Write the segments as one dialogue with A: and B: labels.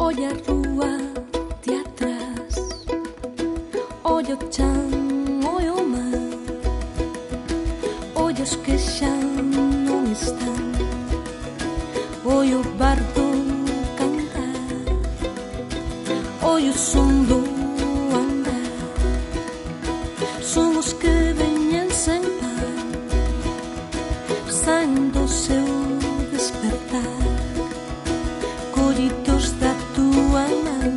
A: Olha a rua de atrás, olha o chão, olha o mar, olha os que já não estão, olha o bardo cantar, olha o som do andar, são os que vêm sem par, saem do seu despertar, colhidos da tua mão.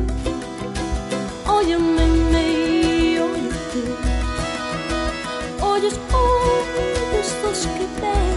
A: Olha-me, olha-te, olha os olhos dos que vêm.